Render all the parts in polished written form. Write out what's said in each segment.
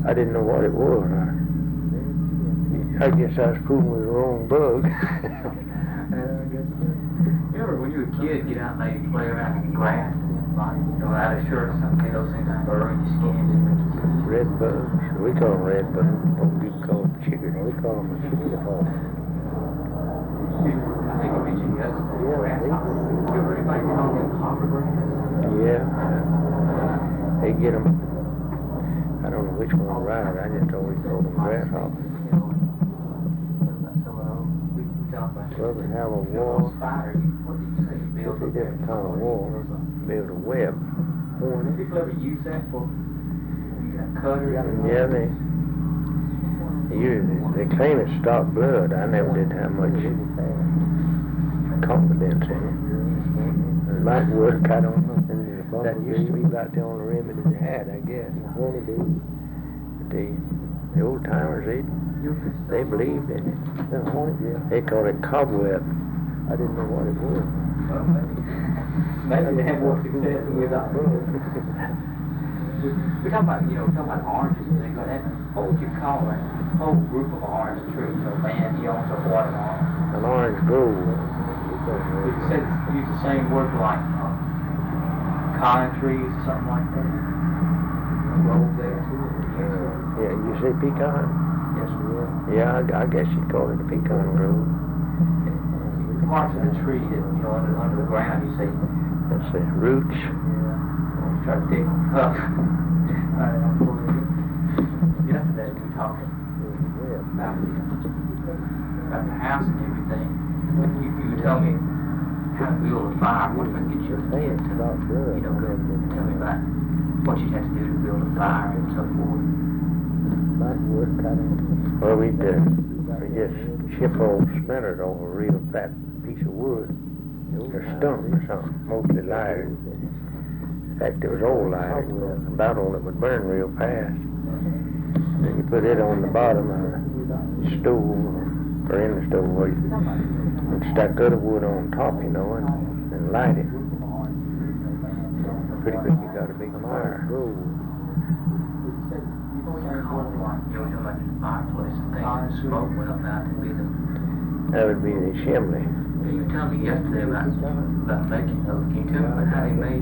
I didn't know what it was. I guess I was fooling with the wrong bug. You remember when you were a kid, get out and maybe play around in the grass, like, out of shirt or something, those things that burrow in your skin, just make you sick. Red bugs. We call them red bugs. Don't you call them chiggers? We call them mosquito hawks. I think you mentioned yesterday, grasshoppers. You ever anybody call them hopper grass? Yeah. They get them. I don't know which one right. I just always call them grasshoppers. Well, we have a wall. It's a different kind of wall. Build a web. People ever use that for cutters? Yeah, they claim it stopped blood. I never did have much confidence in it. It might work, I don't know. That used to be about the only remedy they had, I guess. The old timers, they believed in it. They called it cobweb. I didn't know what it was. Maybe they had more success without bugs. We're talking about oranges and things like that. What would you call that whole group of orange trees? Man, he owns a watermelon. An orange grove. Would you say use the same word for like cotton trees or something like that? Grove there too? Yeah, you say pecan? Yes, we will. Yeah, I guess you'd call it a pecan grove. Parts of the tree that, under the ground, you say, Let's say roots. try to dig them up. Yesterday we talked about the house and everything. You would tell me how to build a fire. What if I get you a kid to, tell me about what you'd have to do to build a fire and so forth. Well, we just chip old splinters off a real fat piece of wood, or stump or something, mostly lighter. In fact, it was old lighter, about all it would burn real fast. Then you put it on the bottom of the stove, or in the stove, and stack other wood on top, and light it. Pretty quick you got a big fire. Fireplace and things, and smoke went up out to be the... That would be the chimney. You were telling me yesterday about making those. Can you tell me about how they made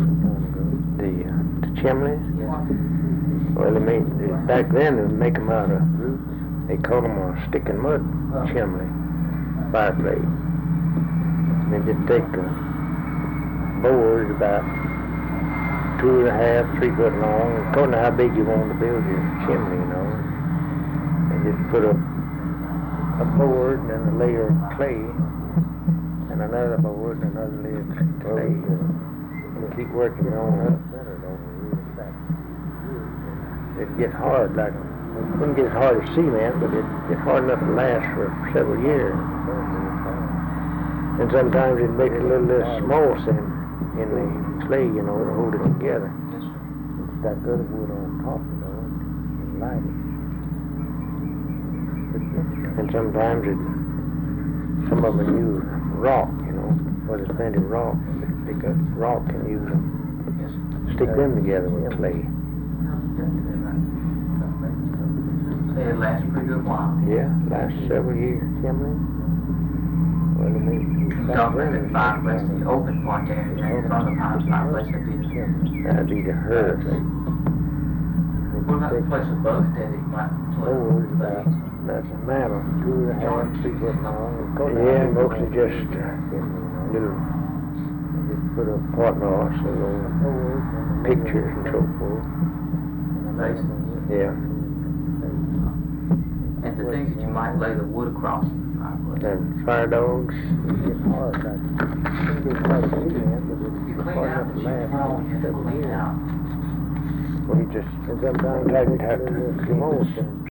The chimneys? Yeah. Well, back then they would make them out of, they called them a stick and mud chimney, fireplace. They just take the boards about 2.5, 3 foot long, according to how big you want to build your chimney, and just put a board and then a layer of clay, and another board and another layer of clay, and keep working it on up. It'd get hard, it wouldn't get as hard as cement, but it'd get hard enough to last for several years. And sometimes it'd make a little small in the clay, to hold it together. Stack other wood on top, and light it. And sometimes some of them use rock, where there's plenty of rock. Pick up rock and use them, stick them together with clay. It lasts a pretty good while. Yeah, lasts several years. Well, You talk about that fireplace, the open part there, in front of the fireplace, that'd be the hearth. What about the place above it that you might play? That's a mantle, 2.5, 3 foot long. Yeah, mostly just little, put up partners and little pictures and so forth. Yeah. And the things that you might lay the wood across the fireplace. And fire dogs. You clean out the chimney, you have to clean out. Well, sometimes I have to